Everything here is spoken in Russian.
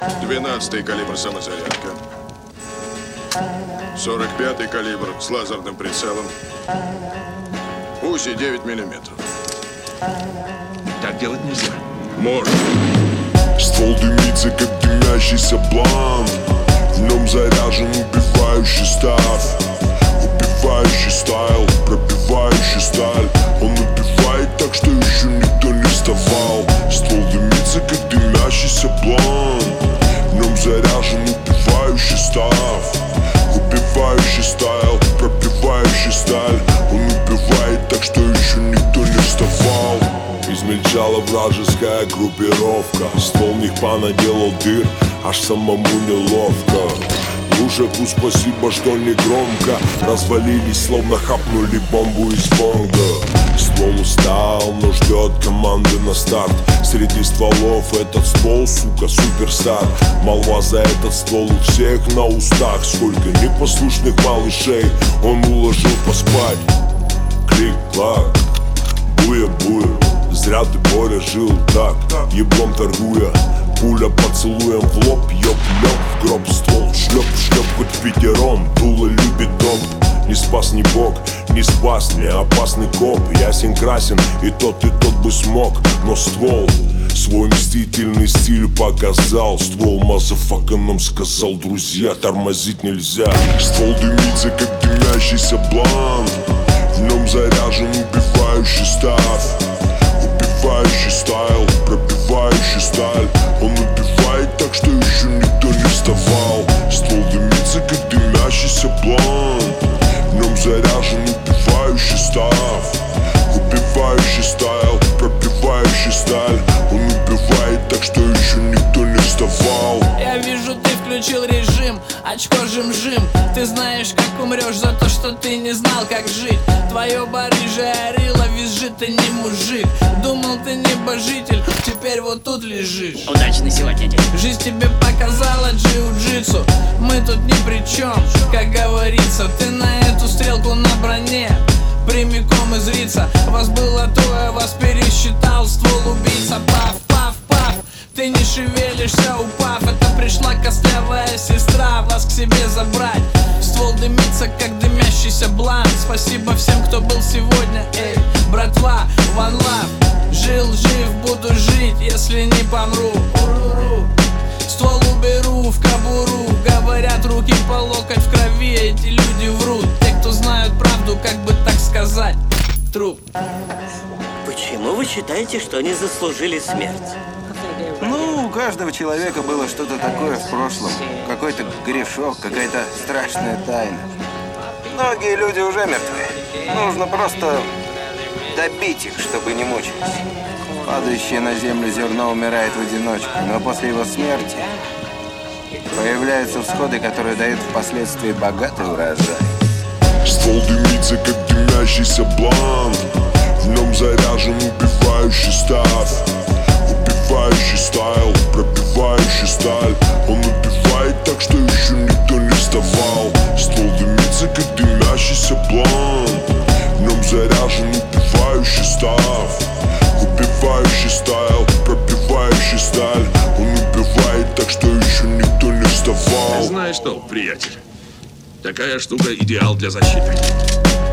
12-й калибр самозарядка. 45-й калибр с лазерным прицелом. УЗИ 9 миллиметров. Так делать нельзя. Можно. Ствол дымится, как дымящийся блант. В нем заряжен убивающий став. Убивающий стайл, пробивающий сталь. Он убивает так, что еще никто не вставал. Ствол дымится, как дымящийся блант. В нем заряжен убивающий став. Убивающий стайл, пробивающий сталь. Он убивает так, что еще никто не вставал. Измельчала вражеская группировка. Ствол в них понаделал дыр, аж самому неловко. Лужаку спасибо, что не громко. Развалились, словно хапнули бомбу из бонга. Ствол устал, но ждет команды на старт. Среди стволов этот ствол, сука, суперстар. Молва за этот ствол у всех на устах. Сколько непослушных малышей он уложил поспать. Клик-клак, буя-буя. Зря ты, Боря, жил так, еблом торгуя. Пуля поцелуем в лоб, ёб-лёб, в гроб ствол. Шлёп-шлёп, хоть пятером, дуло любит дом. Не спас ни бог, не спас, не опасный коп. Ясен красен, и тот бы смог. Но ствол свой мстительный стиль показал. Ствол мазафака нам сказал: друзья, тормозить нельзя. Ствол дымится, как дымящийся блант. В нем заряжен убивающий став. Убивающий стайл, пробивающий сталь. Он убивает так, что еще никто не вставал. Ствол дымится, как дымящийся блант. В нем заряжен убивающий став. Убивающий стайл, пробивающий сталь. Он убивает так, что еще никто не вставал. Я вижу, ты включил режим, очко жим-жим. Ты знаешь, как умрешь за то, что ты не знал, как жить. Твое барыжье рыло визжит, ты не мужик. Думал, ты небожитель, теперь вот тут лежишь. Удачный сегодня день. Жизнь тебе показала джиу-джитсу. Мы тут ни при чем, как говорится. Ты на эту стрелку на броне прямиком из рица. Вас было трое, вас пересчитал ствол убийца. Паф, паф, паф. Ты не шевелишься, упав. Это пришла костлявая сестра вас к себе забрать. Ствол дымится, как дымящийся блант. Спасибо всем, кто был сегодня. Эй, братва, one love. Жил, жив, буду жить, если не помру. Уруру. Ствол уберу в кобуру. Говорят, руки по локоть в крови. Эти люди врут. Те, кто знают правду, как бы так сказать, труп. Почему вы считаете, что они заслужили смерть? Ну, у каждого человека было что-то такое в прошлом. Какой-то грешок, какая-то страшная тайна. Многие люди уже мертвы. Нужно просто добить их, чтобы не мучились. Падающее на землю зерно умирает в одиночку, но после его смерти появляются всходы, которые дают впоследствии богатый урожай. Ствол дымится, как дымящийся блант. В нем заряжен убивающий став. Убивающий стайл, пробивающий сталь. Он убивает так, что еще никто не вставал. Ствол дымится, как дымящийся блант. В нем заряжен убивающий став. Убивающий стайл, пробивающий сталь. Он убивает так, что еще никто не вставал. Знаешь что, приятель, такая штука идеал для защиты.